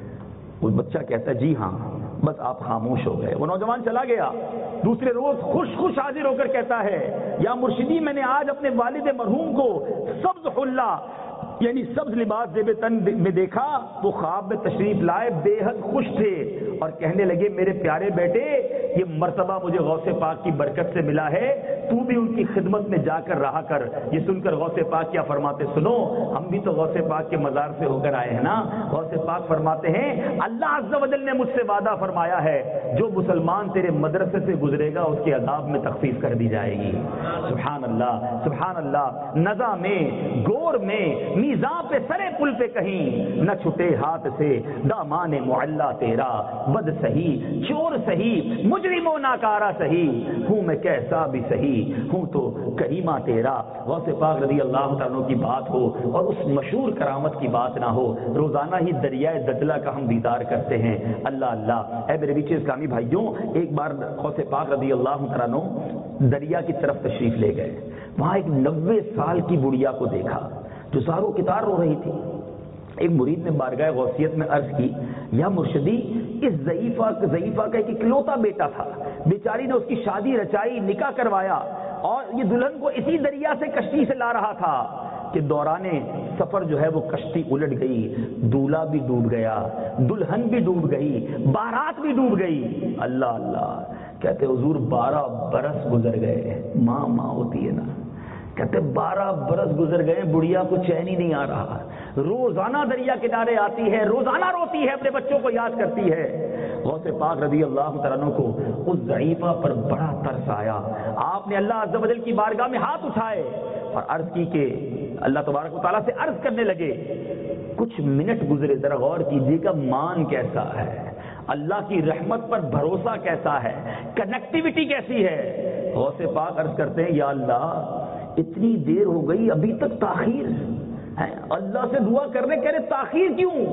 وہ بچہ کہتا ہے جی ہاں۔ بس آپ خاموش ہو گئے۔ وہ نوجوان چلا گیا، دوسرے روز خوش خوش حاضر ہو کر کہتا ہے یا مرشدی میں نے آج اپنے والد مرحوم کو سبز حلہ یعنی سبز لباس زیب تن میں دیکھا، وہ خواب میں تشریف لائے بے حد خوش تھے اور کہنے لگے میرے پیارے بیٹے یہ مرتبہ مجھے غوث پاک کی برکت سے ملا ہے، تو بھی ان کی خدمت میں جا کر رہا کر۔ یہ سن کر غوث پاک کیا فرماتے سنو، ہم بھی تو غوث پاک کے مزار سے ہو کر آئے ہیں نا۔ غوث پاک فرماتے ہیں اللہ عز و جل نے مجھ سے وعدہ فرمایا ہے جو مسلمان تیرے مدرسے سے گزرے گا اس کے عذاب میں تخفیف کر دی جائے گی۔ سبحان اللہ سبحان اللہ۔ نزا میں گور میں میزاں پہ سرے پل پہ کہیں نہ چھٹے ہاتھ سے دامان معلا تیرا، بد سہی چور سہی مجرم و ناکارہ سہی، ہوں میں کیسا بھی سہی ہوں تو کریمہ تیرا۔ غوث پاک رضی اللہ تعالیٰ کی بات ہو اور اس مشہور کرامت کی بات نہ ہو، روزانہ ہی دریائے دجلہ کا ہم دیدار کرتے ہیں۔ اللہ اللہ۔ اے میرے بیچے اسلامی بھائیوں، ایک بار غوث پاک رضی اللہ تعالیٰ دریا کی طرف تشریف لے گئے، وہاں ایک نوے سال کی بڑھیا کو دیکھا جو زارو کتار رو رہی تھی۔ ایک مرید نے بارگاہ غوثیت میں عرض کی یا مرشدی اس ضعیفہ ضعیفہ کا ایک اکلوتا بیٹا تھا، بیچاری نے اس کی شادی رچائی، نکاح کروایا اور یہ دلہن کو اسی دریا سے کشتی سے لا رہا تھا کہ دوران سفر جو ہے وہ کشتی الٹ گئی، دولہا بھی ڈوب گیا، دلہن بھی ڈوب گئی، بارات بھی ڈوب گئی۔ اللہ اللہ۔ کہتے حضور بارہ برس گزر گئے، ماں ماں ہوتی ہے نا، کہتے بارہ برس گزر گئے، بڑھیا کو چین ہی نہیں آ رہا، روزانہ دریا کنارے آتی ہے، روزانہ روتی ہے، اپنے بچوں کو یاد کرتی ہے۔ غوث پاک رضی اللہ تعالیٰ کو اس ضعیفہ پر بڑا ترس آیا، آپ نے اللہ عز و جل کی بارگاہ میں ہاتھ اٹھائے اور عرض کی کہ اللہ تبارک و تعالیٰ سے عرض کرنے لگے کچھ منٹ گزرے، ذرا غور کیجیے گا مان کیسا ہے، اللہ کی رحمت پر بھروسہ کیسا ہے، کنیکٹیوٹی کیسی ہے۔ غوث پاک عرض کرتے ہیں یا اللہ اتنی دیر ہو گئی ابھی تک تاخیر ہے، اللہ سے دعا کرنے کہہ رہے تاخیر کیوں؟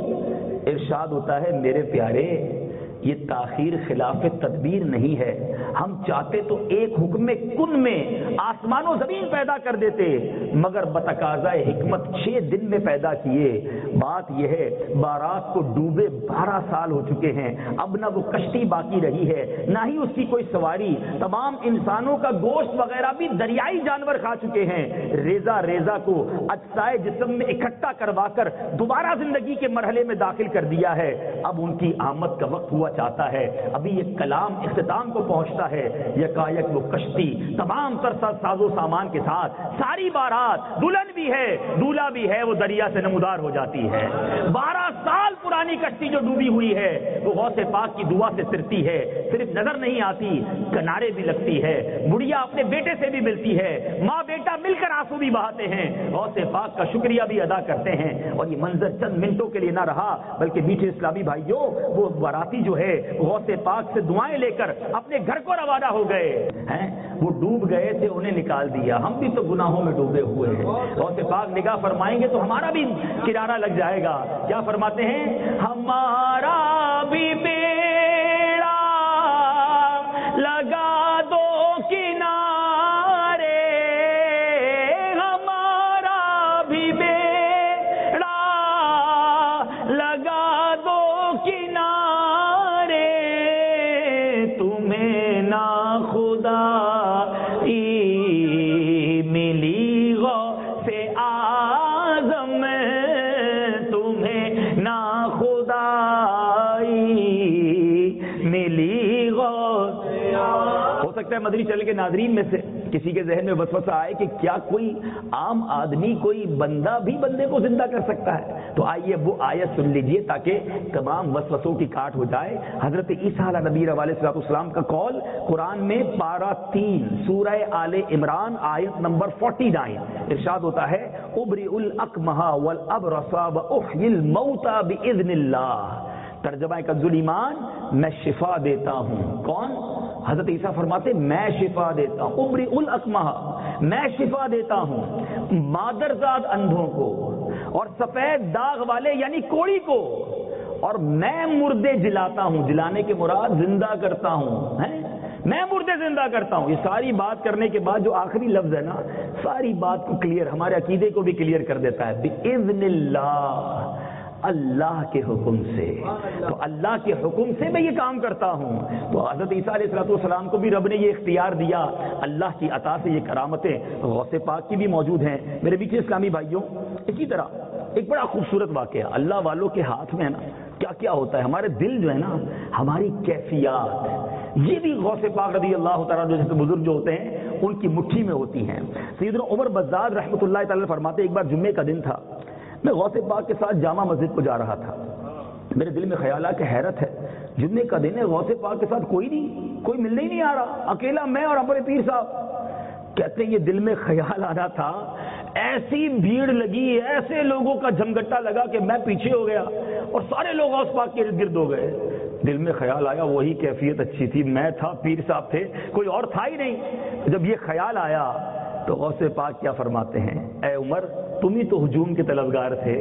ارشاد ہوتا ہے میرے پیارے یہ تاخیر خلاف تدبیر نہیں ہے، ہم چاہتے تو ایک حکم کن میں آسمان و زمین پیدا کر دیتے مگر بتقاضا حکمت چھ دن میں پیدا کیے۔ بات یہ ہے بارات کو ڈوبے بارہ سال ہو چکے ہیں، اب نہ وہ کشتی باقی رہی ہے نہ ہی اس کی کوئی سواری، تمام انسانوں کا گوشت وغیرہ بھی دریائی جانور کھا چکے ہیں، ریزہ ریزہ کو اجزائے جسم میں اکٹھا کروا کر دوبارہ زندگی کے مرحلے میں داخل کر دیا ہے، اب ان کی آمد کا وقت ہوا چاہتا ہے، ابھی یہ کلام اختتام کو پہنچتا ہے، یکایک وہ کشتی تمام تر ساز و سامان کے ساتھ ساری بارات دلہن بھی ہے دولہا بھی ہے وہ دریا سے نمودار ہو جاتی ہے۔ بارہ سال پرانی کشتی جو ڈوبی ہوئی ہے وہ غوث پاک کی دعا سے ترتی ہے، صرف نظر نہیں آتی کنارے بھی لگتی ہے، بڑھیا اپنے بیٹے سے بھی ملتی ہے، ماں بیٹا مل کر آنسو بھی بہاتے ہیں، غوث پاک کا شکریہ بھی ادا کرتے ہیں۔ اور یہ منظر چند منٹوں کے لیے نہ رہا بلکہ میٹھے اسلامی بھائیوں وہ باراتی جو ہے غوث پاک سے دعائیں لے کر اپنے گھر کو روانہ ہو گئے ہیں، وہ ڈوب گئے تھے انہیں نکال دیا، ہم بھی تو گناہوں میں ڈوبے ہوئے ہیں۔ غوث پاک نگاہ فرمائیں گے تو ہمارا بھی کنارہ لگ جائے گا، کیا فرماتے ہیں ہمارا بھی بیڑا لگا دو کنارے، ہمارا بھی بیڑا لگا دو کنارے، تمہیں نا خدا ملی غوث اعظم، تمہیں نا خدائی ملی غوث۔ ہو سکتا ہے مدنی چینل کے ناظرین میں سے کسی کے ذہن میں وسوسہ آئے کہ کیا کوئی عام آدمی کوئی بندہ بھی بندے کو زندہ کر سکتا ہے؟ تو آئیے وہ آیت سن لیجئے تاکہ تمام وسوسوں کی کاٹ ہو جائے۔ حضرت عیسیٰ علیہ نبی علیہ السلام کا قول قرآن میں پارہ تین سورہ آل عمران آیت نمبر انچاس ارشاد ہوتا ہے ابرئ الاکمہ والابرص واحیی الموتى باذن اللہ۔ ترجمہ کنز ایمان میں شفا دیتا ہوں، کون؟ حضرت عیسیٰ فرماتے میں شفا دیتا ہوں، ابرئ الاکمہ میں شفا دیتا ہوں مادرزاد اندھوں کو اور سفید داغ والے یعنی کوڑی کو، اور میں مردے جلاتا ہوں، جلانے کے مراد زندہ کرتا ہوں، ہیں میں مردے زندہ کرتا ہوں۔ یہ ساری بات کرنے کے بعد جو آخری لفظ ہے نا، ساری بات کو کلیئر، ہمارے عقیدے کو بھی کلیئر کر دیتا ہے، بِإِذْنِ اللَّهِ، اللہ کے حکم سے۔ تو اللہ کے حکم سے میں یہ کام کرتا ہوں۔ تو حضرت عیسیٰ علیہ الصلوۃ والسلام کو بھی رب نے یہ اختیار دیا، اللہ کی عطا سے یہ کرامتیں غوث پاک کی بھی موجود ہیں۔ میرے بیچ اسلامی بھائیوں، اسی طرح ایک بڑا خوبصورت واقعہ اللہ والوں کے ہاتھ میں ہے نا، کیا کیا ہوتا ہے، ہمارے دل جو ہے نا، ہماری کیفیات، یہ بھی غوث پاک رضی اللہ تعالیٰ جیسے بزرگ جو ہوتے ہیں ان کی مٹھی میں ہوتی ہیں۔ سیدنا عمر بزاد رحمۃ اللہ تعالی فرماتے، ایک بار جمعے کا دن تھا، میں غوث پاک کے ساتھ جامع مسجد کو جا رہا تھا، میرے دل میں خیال آیا کہ حیرت ہے، جمعے کا دن ہے، غوث پاک کے ساتھ کوئی نہیں، کوئی ملنے ہی نہیں آ رہا، اکیلا میں اور اپنے پیر صاحب۔ کہتے ہیں یہ دل میں خیال آنا تھا، ایسی بھیڑ لگی، ایسے لوگوں کا جھمگٹا لگا کہ میں پیچھے ہو گیا اور سارے لوگ غوث پاک کے ارد گرد ہو گئے۔ دل میں خیال آیا وہی کیفیت اچھی تھی، میں تھا، پیر صاحب تھے، کوئی اور تھا ہی نہیں۔ جب یہ خیال آیا تو غوث پاک کیا فرماتے ہیں، اے عمر تم ہی تو ہجوم کے طلبگار تھے،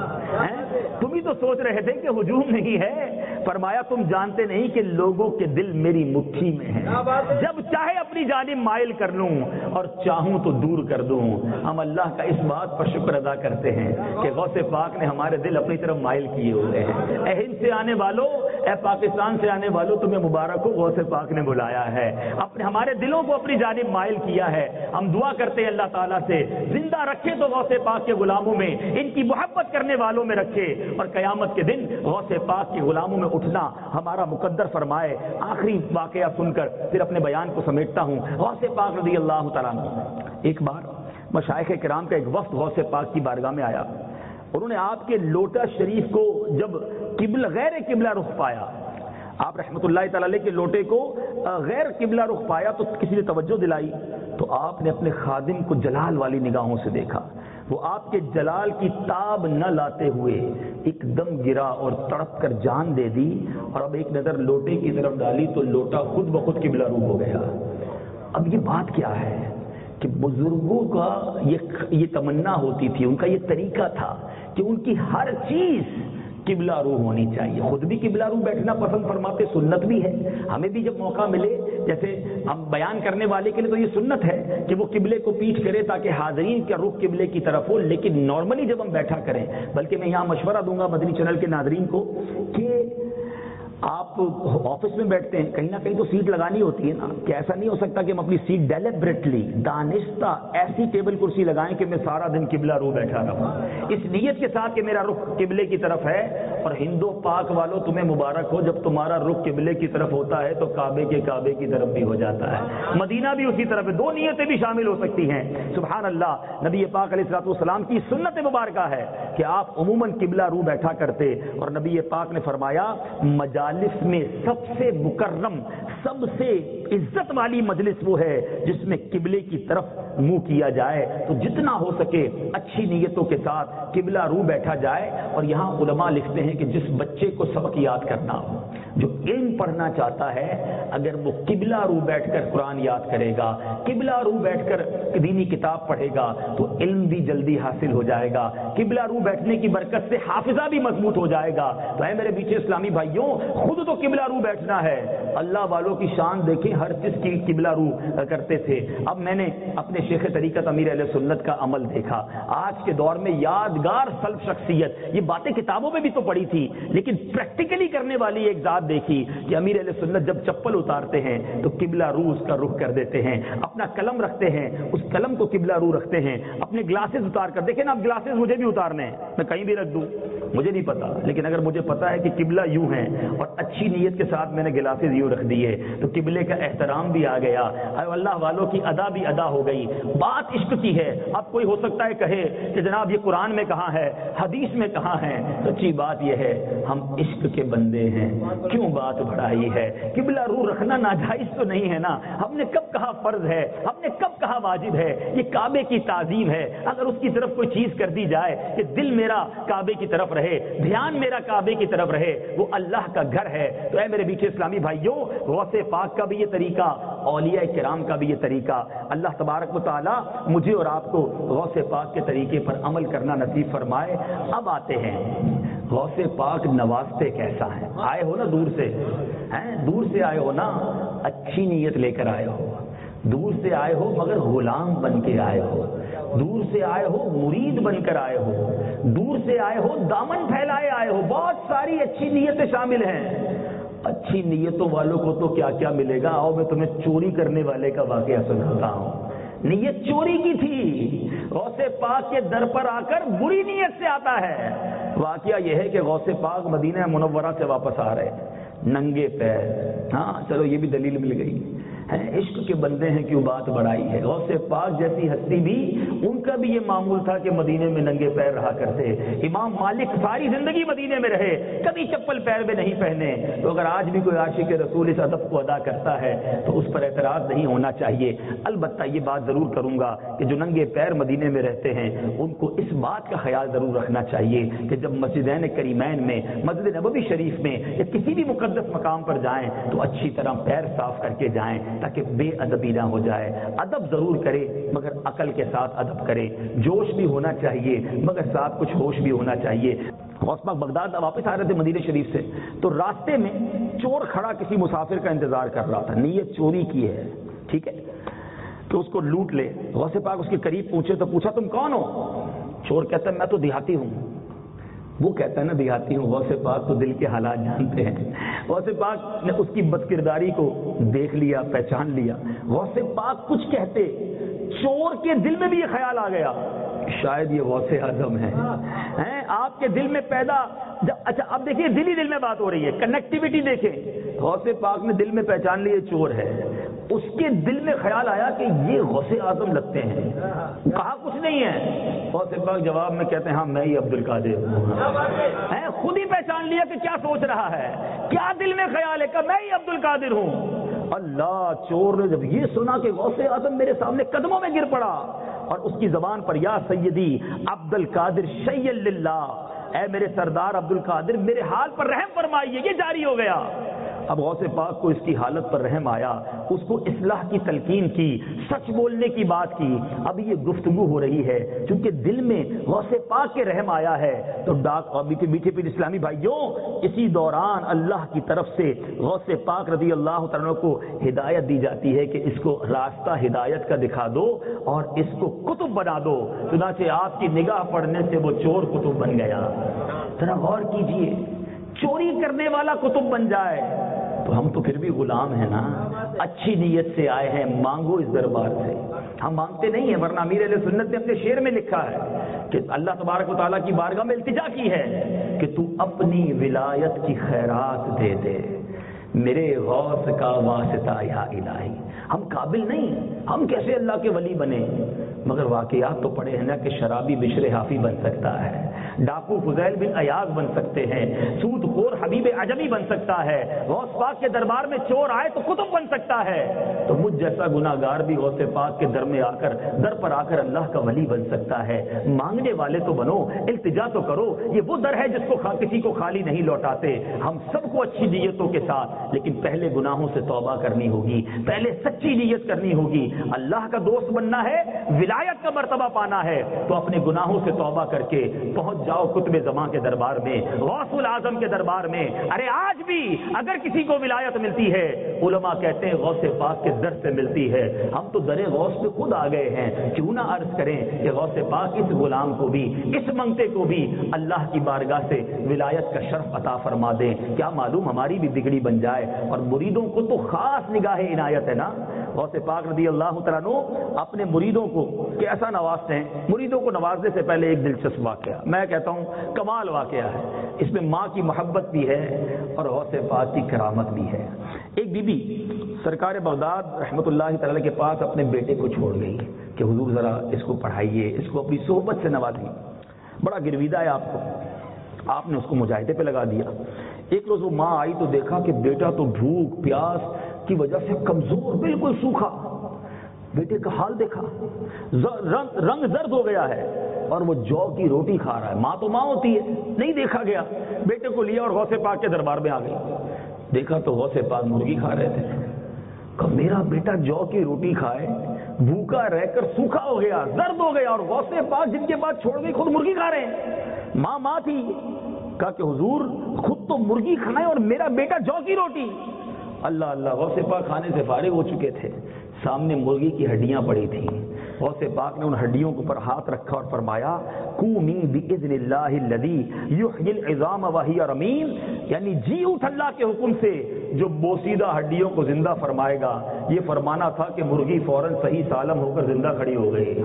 تم ہی تو سوچ رہے تھے کہ ہجوم نہیں ہے، فرمایا تم جانتے نہیں کہ لوگوں کے دل میری مٹھی میں ہے، جب چاہے اپنی جانب مائل کر لوں اور چاہوں تو دور کر دوں۔ ہم اللہ کا اس بات پر شکر ادا کرتے ہیں کہ غوث پاک نے ہمارے دل اپنی طرف مائل کیے ہوئے ہیں۔ اے ہند سے آنے والوں، اے پاکستان سے آنے والوں، تمہیں مبارک ہو، غوث پاک نے بلایا ہے، اپنے ہمارے دلوں کو اپنی جانب مائل کیا ہے۔ ہم دعا کرتے ہیں اللہ تعالیٰ سے زندہ رکھے تو غوث پاک کے غلاموں میں، ان کی محبت کرنے والوں میں رکھے، اور قیامت کے دن غوث پاک کے غلاموں میں اٹھنا ہمارا مقدر فرمائے۔ آخری واقعہ سن کر پھر اپنے بیان کو سمیٹتا ہوں۔ غوث پاک رضی اللہ تعالیٰ عنہ، ایک بار مشائخ کرام کا ایک وفد غوث پاک کی بارگاہ میں آیا، انہوں نے آپ کے لوٹا شریف کو جب قبلہ غیر قبلہ رخ پایا، آپ رحمۃ اللہ تعالی علیہ کے لوٹے کو غیر قبلہ رخ پایا تو کسی نے توجہ دلائی، تو آپ نے اپنے خادم کو جلال والی نگاہوں سے دیکھا، وہ آپ کے جلال کی تاب نہ لاتے ہوئے ایک دم گرا اور تڑپ کر جان دے دی، اور اب ایک نظر لوٹے کی طرف ڈالی تو لوٹا خود بخود قبلہ رو ہو گیا۔ اب یہ بات کیا ہے کہ بزرگوں کا یہ یہ تمنا ہوتی تھی، ان کا یہ طریقہ تھا کہ ان کی ہر چیز قبلہ رو ہونی چاہیے، خود بھی قبلہ رو بیٹھنا پسند فرماتے، سنت بھی ہے، ہمیں بھی جب موقع ملے، جیسے ہم بیان کرنے والے کے لیے تو یہ سنت ہے کہ وہ قبلے کو پیٹ کرے تاکہ حاضرین کا رخ قبلے کی طرف ہو، لیکن نارملی جب ہم بیٹھا کریں، بلکہ میں یہاں مشورہ دوں گا مدنی چینل کے ناظرین کو کہ آپ آفس میں بیٹھتے ہیں، کہیں نہ کہیں تو سیٹ لگانی ہوتی ہے نا، کہ ایسا نہیں ہو سکتا کہ ہم اپنی سیٹ ڈیلیبریٹلی دانستہ ایسی ٹیبل کرسی لگائیں کہ میں سارا دن قبلہ رو بیٹھا رہا ہوں، اس نیت کے ساتھ کہ میرا رخ قبلے کی طرف ہے۔ اور ہندو پاک والوں تمہیں مبارک ہو، جب تمہارا رخ قبلے کی طرف ہوتا ہے تو کعبے کے کعبے کی طرف بھی ہو جاتا ہے، مدینہ بھی اسی طرف ہے، دو نیتیں بھی شامل ہو سکتی ہیں۔ سبحان اللہ، نبی پاک علیہ الصلوۃ والسلام کی سنت مبارکہ ہے کہ آپ عموماً قبلہ رو بیٹھا کرتے، اور نبی پاک نے فرمایا مجالس میں سب سے مکرم، سب سے عزت والی مجلس وہ ہے جس میں قبلے کی طرف منہ کیا جائے، تو جتنا ہو سکے اچھی نیتوں کے ساتھ قبلہ رو بیٹھا جائے۔ اور یہاں علماء لکھتے ہیں کہ جس بچے کو سبق یاد کرنا ہو، جو علم پڑھنا چاہتا ہے، اگر وہ قبلہ رو بیٹھ کر قرآن یاد کرے گا، قبلہ رو بیٹھ کر دینی کتاب پڑھے گا تو علم بھی جلدی حاصل ہو جائے گا، قبلہ رو بیٹھنے کی برکت سے حافظہ بھی مضبوط ہو جائے گا۔ تو اے میرے پیچھے اسلامی بھائیوں، خود تو قبلہ رو بیٹھنا ہے، اللہ والوں کی شان دیکھیں، ہر چیز کی قبلہ رو کرتے تھے۔ اب میں نے اپنے شیخ طریقت امیر اہل سنت کا عمل دیکھا، آج کے دور میں یادگار سلف شخصیت، یہ باتیں کتابوں میں بھی تو پڑھی تھی لیکن پریکٹیکلی کرنے والی ایک ذات دیکھی کہ امیر اہل سنت جب چپل اتارتے ہیں تو قبلہ رو اس کا رخ کر دیتے ہیں، اپنا قلم رکھتے ہیں اس قلم کو قبلہ رو رکھتے ہیں، اپنے گلاسز اتار کر، دیکھیں نا اب گلاسز مجھے بھی اتارنے ہیں، میں کہیں بھی رکھ دوں مجھے نہیں پتا، لیکن اگر مجھے پتا ہے کہ قبلہ یوں ہے اور اچھی نیت کے ساتھ میں نے گلاسز یوں رکھ دیے تو قبلے کا احترام بھی آ گیا، اللہ والوں کی ادا بھی ادا ہو گئی۔ بات عشق کی ہے، اب کوئی ہو سکتا ہے کہے کہ جناب یہ قرآن میں کہاں ہے، حدیث میں کہاں ہے، سچی بات یہ ہے ہم عشق کے بندے ہیں، کیوں بات بڑھائی ہے، قبلہ رو رکھنا ناجائز تو نہیں ہے نا، ہم نے کب کہا فرض ہے، ہم نے کب کہا واجب ہے، یہ کعبے کی تعظیم ہے، اگر اس کی طرف کوئی چیز کر دی جائے کہ دل میرا کعبے کی طرف رہے، دھیان میرا کعبے کی طرف رہے، وہ اللہ کا گھر ہے۔ تو اے میرے بیچ اسلامی بھائیوں، غوث پاک کا بھی یہ طریقہ اولیاء کرام کا بھی یہ طریقہ. اللہ تبارک و تعالی مجھے اور آپ کو غوث پاک کے طریقے پر عمل کرنا نصیب فرمائے. اب آتے ہیں غوث پاک نوازتے کیسا ہے. آئے ہو نا دور سے, ہیں دور سے آئے ہو نا, اچھی نیت لے کر آئے ہو, دور سے آئے ہو مگر غلام بن کے آئے ہو, دور سے آئے ہو مرید بن کر آئے ہو, دور سے آئے ہو دامن پھیلائے آئے ہو. بہت ساری اچھی نیتیں شامل ہیں. اچھی نیتوں والوں کو تو کیا کیا ملے گا. آؤ میں تمہیں چوری کرنے والے کا واقعہ سناتا ہوں. نیت چوری کی تھی, غوث پاک کے در پر آ کر بری نیت سے آتا ہے. واقعہ یہ ہے کہ غوث پاک مدینہ منورہ سے واپس آ رہے ننگے پیر. ہاں چلو یہ بھی دلیل مل گئی. عشق کے بندے ہیں کیوں بات بڑھائی ہے. غوث پاک جیسی ہستی بھی, ان کا بھی یہ معمول تھا کہ مدینے میں ننگے پیر رہا کرتے. امام مالک ساری زندگی مدینے میں رہے, کبھی چپل پیر میں نہیں پہنے. تو اگر آج بھی کوئی عاشق رسول اس ادب کو ادا کرتا ہے تو اس پر اعتراض نہیں ہونا چاہیے. البتہ یہ بات ضرور کروں گا کہ جو ننگے پیر مدینے میں رہتے ہیں ان کو اس بات کا خیال ضرور رکھنا چاہیے کہ جب مسجدین کریمین میں, مسجد نبوی شریف میں یا کسی بھی مقدس مقام پر جائیں تو اچھی طرح پیر صاف کر کے جائیں تاکہ بے ادبی نہ ہو جائے. ادب ضرور کرے مگر عقل کے ساتھ ادب کرے. جوش بھی ہونا چاہیے مگر ساتھ کچھ ہوش بھی ہونا چاہیے. غوث پاک بغداد واپس آ رہے تھے مدینہ شریف سے, تو راستے میں چور کھڑا کسی مسافر کا انتظار کر رہا تھا. نیت چوری کی ہے, ٹھیک ہے, تو اس کو لوٹ لے. غوث پاک اس کے قریب پوچھے تو پوچھا تم کون ہو. چور کہتا ہے میں تو دیہاتی ہوں. وہ کہتا ہے نا دیہاتی ہوں. غوث پاک تو دل کے حالات جانتے ہیں. غوث پاک نے اس کی بد کرداری کو دیکھ لیا, پہچان لیا. غوث پاک کچھ کہتے, چور کے دل میں بھی یہ خیال آ گیا شاید یہ غوث اعظم ہے. آپ کے دل میں پیدا, اچھا اب دیکھیے دل ہی دل میں بات ہو رہی ہے, کنیکٹیوٹی دیکھیں. غوث پاک نے دل میں پہچان لیا چور ہے. اس کے دل میں خیال آیا کہ یہ غوث اعظم لگتے ہیں. کہا کچھ نہیں ہے. غوث پاک جواب میں کہتے ہیں ہاں میں ہی عبد القادر ہوں. خود ہی پہچان لیا کہ کیا سوچ رہا ہے, کیا دل میں خیال ہے کہ میں ہی عبد القادر ہوں. اللہ, چور نے جب یہ سنا کہ غوث اعظم میرے سامنے قدموں میں گر پڑا اور اس کی زبان پر یا سیدی عبد القادر شیئا للہ, اے میرے سردار عبد القادر میرے حال پر رحم فرمائیے, یہ جاری ہو گیا. اب غوث پاک کو اس کی حالت پر رحم آیا, اس کو اصلاح کی تلقین کی, سچ بولنے کی بات کی. اب یہ گفتگو ہو رہی ہے چونکہ دل میں غوث پاک کے رحم آیا ہے. تو ڈاک ابھی کے میٹھے پیر اسلامی بھائیوں, اسی دوران اللہ کی طرف سے غوث پاک رضی اللہ تعالیٰ کو ہدایت دی جاتی ہے کہ اس کو راستہ ہدایت کا دکھا دو اور اس کو کتب بنا دو. چنانچہ آپ کی نگاہ پڑنے سے وہ چور کتب بن گیا. ذرا غور کیجئے, چوری کرنے والا کتب بن جائے تو ہم تو پھر بھی غلام ہیں نا. اچھی نیت سے آئے ہیں, مانگو اس دربار سے. ہم مانگتے نہیں ہیں, ورنہ امیر اہل سنت نے اپنے شعر میں لکھا ہے کہ اللہ تبارک و تعالیٰ کی بارگاہ میں التجا کی ہے کہ تو اپنی ولایت کی خیرات دے دے, میرے غوث کا واسطہ یا الہی. ہم قابل نہیں, ہم کیسے اللہ کے ولی بنے. مگر واقعات تو پڑے ہیں نا کہ شرابی بشر حافی بن سکتا ہے, ڈاکو فضیل بن ایاز بن سکتے ہیں, سود خور حبیب عجمی بن سکتا ہے, غوث پاک کے دربار میں چور آئے تو کتب بن سکتا ہے. تو مجھ جیسا گناہ گار بھی غوث پاک کے در میں آ کر در پر آ کر اللہ کا ولی بن سکتا ہے. مانگنے والے تو بنو, التجا تو کرو. یہ وہ در ہے جس کو کسی کو خالی نہیں لوٹاتے. ہم سب کو اچھی نیتوں کے ساتھ, لیکن پہلے گناہوں سے توبہ کرنی ہوگی, پہلے سچی نیت کرنی ہوگی. اللہ کا دوست بننا ہے, ولایت کا مرتبہ پانا ہے, تو اپنے گناہوں سے توبہ کر کے پہنچ جاؤ قطب زمان کے دربار میں, غوث الاعظم کے دربار میں. ارے آج بھی اگر کسی کو ولایت ملتی ہے, علماء کہتے ہیں غوث پاک کے در سے ملتی ہے. ہم تو در غوث پہ خود آ گئے ہیں, کیوں نہ عرض کریں کہ غوث پاک اس غلام کو بھی, اس منگتے کو بھی اللہ کی بارگاہ سے ولایت کا شرف عطا فرما دیں. کیا معلوم ہماری بھی بگڑی بن جائے. اور مریدوں کو تو خاص نگاہ عنایت ہے نا. غوث پاک رضی اللہ تعالیٰ عنہ اپنے مریدوں کو کیسا نوازتے ہیں. مریدوں کو نوازنے سے پہلے ایک دلچسپ واقعہ, میں کہتا ہوں کمال واقعہ ہے. اس میں ماں کی محبت بھی ہے اور غوث پاک کی کرامت بھی ہے. ایک بی بی سرکار بغداد رحمۃ اللہ تعالی کے پاس اپنے بیٹے کو چھوڑ گئی کہ حضور ذرا اس کو پڑھائیے, اس کو اپنی صحبت سے نوازیے. بڑا گرویدہ ہے آپ کو, آپ نے اس کو مجاہدے پہ لگا دیا. ایک روز وہ ماں آئی تو دیکھا کہ بیٹا تو بھوک پیاس کی وجہ سے کمزور, بالکل سوکھا. بیٹے کا حال دیکھا, رنگ رنگ زرد ہو گیا ہے اور وہ جو کی روٹی کھا رہا ہے. ماں تو ماں ہوتی ہے, نہیں دیکھا گیا. بیٹے کو لیا اور غوث پاک کے دربار میں آ گئی. دیکھا تو غوث پاک مرغی کھا رہے تھے. کہ میرا بیٹا جو کی روٹی کھائے, بھوکا رہ کر سوکھا ہو گیا, زرد ہو گیا, اور غوث پاک جن کے بعد چھوڑ گئی خود مرغی کھا رہے ہیں. ماں ماں تھی, کہا کہ حضور خود تو مرغی کھائے اور میرا بیٹا جو کی روٹی. اللہ اللہ, غوث پاک کھانے سے فارغ ہو چکے تھے, سامنے مرغی کی ہڈیاں پڑی تھیں. غوث پاک نے ان ہڈیوں کے اوپر ہاتھ رکھا اور فرمایا قومی باذن اللہ الذی یحیی العظام وہی رمیم, یعنی جی اٹھ اللہ کے حکم سے جو بوسیدہ ہڈیوں کو زندہ فرمائے گا. یہ فرمانا تھا کہ مرغی فوراً صحیح سالم ہو کر زندہ کھڑی ہو گئی.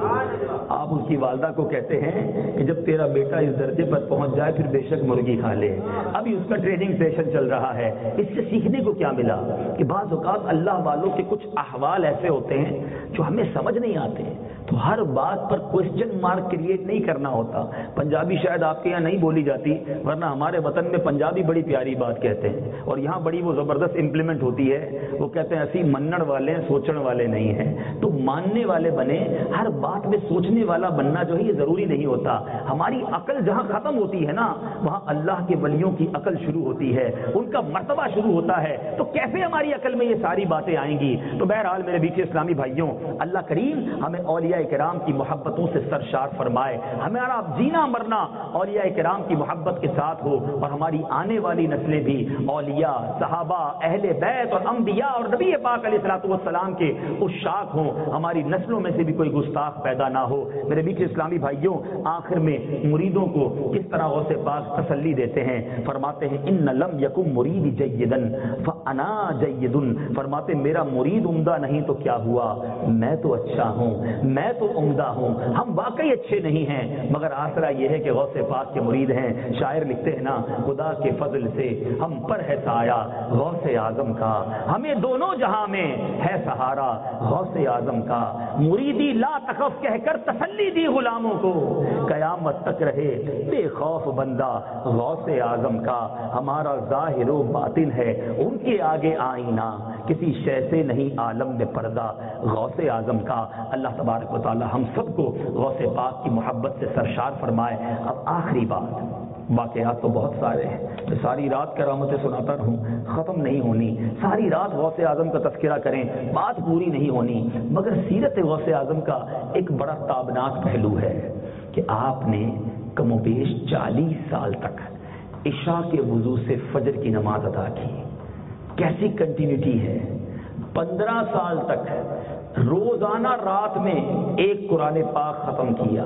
آپ اس کی والدہ کو کہتے ہیں کہ جب تیرا بیٹا اس درجے پر پہنچ جائے پھر بے شک مرغی کھا لے. ابھی اس کا ٹریننگ سیشن چل رہا ہے. اس سے سیکھنے کو کیا ملا کہ بعض اوقات اللہ والوں کے کچھ احوال ایسے ہوتے ہیں جو ہمیں سمجھ نہیں آتے, تو ہر بات پر کوشچن مارک کریٹ نہیں کرنا ہوتا. پنجابی شاید آپ کے یہاں نہیں بولی جاتی, ورنہ ہمارے وطن میں پنجابی بڑی پیاری بات کہتے ہیں, اور یہاں بڑی وہ زبردست امپلیمنٹ ہوتی ہے. وہ کہتے ہیں اسی منن والے سوچن والے نہیں ہیں. تو ماننے والے بنے, ہر بات میں سوچنے والا بننا جو ہے یہ ضروری نہیں ہوتا. ہماری عقل جہاں ختم ہوتی ہے نا, وہاں اللہ کے ولیوں کی عقل شروع ہوتی ہے, ان کا مرتبہ شروع ہوتا ہے. تو کیسے ہماری عقل میں یہ ساری باتیں آئیں گی؟ تو بہرحال میرے بیچ اسلامی بھائیوں, اللہ کریم ہمیں اولیاء کرام کی محبتوں سے سرشار فرمائے. ہمارا جینا مرنا اولیاء کرام کی محبت کے ساتھ ہو, اور ہماری آنے والی نسلیں بھی اولیاء, صحابہ, اہل بیت اور انبیاء اور نبی پاک علیہ الصلوۃ والسلام کے عشاق ہوں. ہماری نسلوں میں سے بھی کوئی گستاخ پیدا نہ ہو. میرے بیچ اسلامی بھائیوں, آخر میں مریدوں کو کس طرح غوث پاک تسلی دیتے ہیں. فرماتے ہیں ان لم یکم مرید جیدا فانا جید, فرماتے میرا مرید عمدہ نہیں تو کیا ہوا, میں تو اچھا ہوں, میں تو عمدہ ہوں. ہم واقعی اچھے نہیں ہیں, مگر آسرا یہ ہے کہ غوث پاک کے مرید ہیں. شاعر لکھتے ہیں نا, خدا کے فضل سے ہم پر ہے سایہ غوث اعظم کا, ہمیں دونوں جہاں میں ہے سہارا غوث اعظم کا. مریدی لا تخف کہہ کر تسلی دی غلاموں کو, قیامت تک رہے بے خوف بندہ غوث اعظم کا. ہمارا ظاہر و باطن ہے ان کے آگے آئینہ, کسی شے سے نہیں عالم میں پردہ غوث اعظم کا. اللہ تبارک و تعالی ہم سب کو غوث پاک کی محبت سے سرشار فرمائے. اب آخری بات, واقعات تو بہت سارے ہیں, میں ساری رات کرامتیں سناتا رہوں ختم نہیں ہونی. ساری رات غوث اعظم کا تذکرہ کریں بات پوری نہیں ہونی. مگر سیرت غوث اعظم کا ایک بڑا تابناک پہلو ہے کہ آپ نے کم و بیش چالیس سال تک عشاء کے وضو سے فجر کی نماز ادا کی. کیسی کنٹینیوٹی ہے. پندرہ سال تک روزانہ رات میں ایک قرآن پاک ختم کیا,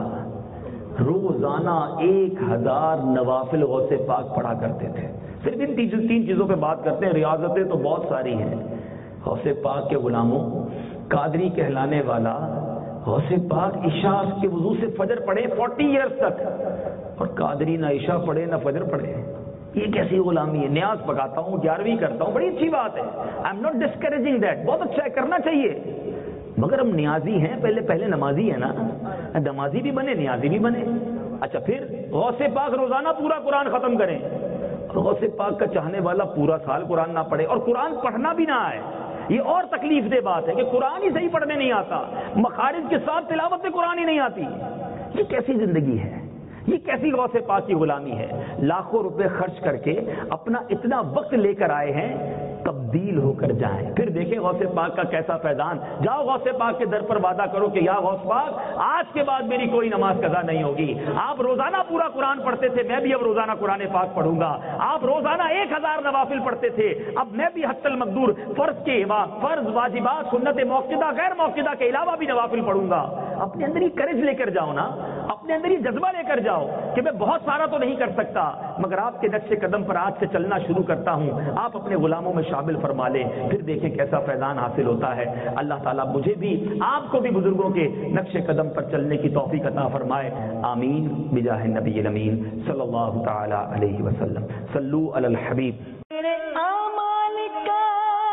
روزانہ ایک ہزار نوافل غوث پاک پڑھا کرتے تھے. صرف ان تین چیزوں پہ بات کرتے ہیں, ریاضتیں تو بہت ساری ہیں. غوث پاک کے غلاموں, قادری کہلانے والا غوث پاک عشاء کے وضو سے فجر پڑھے فورٹی ایئرس تک, اور قادری نہ عشاء پڑھے نہ فجر پڑھے. یہ کیسی غلامی ہے؟ نیاز پکاتا ہوں, گیارہویں کرتا ہوں, بڑی اچھی بات ہے. I am not discouraging that, بہت اچھا ہے, کرنا چاہیے. مگر ہم نیازی ہیں, پہلے پہلے نمازی ہیں نا, نمازی بھی بنے نیازی بھی بنے. اچھا پھر غوث پاک روزانہ پورا قرآن ختم کریں, اور غوث پاک کا چاہنے والا پورا سال قرآن نہ پڑھے, اور قرآن پڑھنا بھی نہ آئے. یہ اور تکلیف دہ بات ہے کہ قرآن ہی صحیح پڑھنے نہیں آتا, مخارج کے ساتھ تلاوت قرآن ہی نہیں آتی. یہ کیسی زندگی ہے, یہ کیسی غوث پاک کی غلامی ہے؟ لاکھوں روپے خرچ کر کے اپنا اتنا وقت لے کر آئے ہیں, تبدیل ہو کر جائیں. پھر دیکھیں غوث پاک کا کیسا فیضان. جاؤ غوث پاک کے در پر وعدہ کرو کہ یا غوث پاک آج کے بعد میری کوئی نماز قضا نہیں ہوگی. آپ روزانہ پورا قرآن پڑھتے تھے, میں بھی اب روزانہ قرآن پاک پڑھوں گا. آپ روزانہ ایک ہزار نوافل پڑھتے تھے, اب میں بھی حق المقدور فرض کے فرض واجبات سنت موقدہ غیر موقدہ کے علاوہ بھی نوافل پڑھوں گا. اپنے اندر ہی کرج لے کر جاؤ نا, اپنے اندر ہی جذبہ لے کر جاؤ کہ میں بہت سارا تو نہیں کر سکتا, مگر آپ کے نقش قدم پر آج سے چلنا شروع کرتا ہوں. آپ اپنے غلاموں میں شامل فرما لیں, پھر دیکھیں کیسا فیضان حاصل ہوتا ہے. اللہ تعالیٰ مجھے بھی آپ کو بھی بزرگوں کے نقش قدم پر چلنے کی توفیق عطا فرمائے. آمین بجاہ نبی الامین صلی اللہ تعالی علیہ وسلم. صلو علی الحبیب. میرے اعمال کا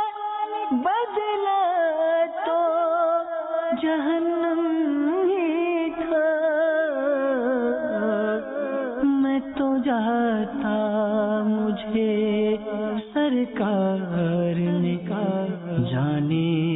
بدلہ تو جہنم ہی تھا, میں تو جاتا مجھے سرکار نے جانے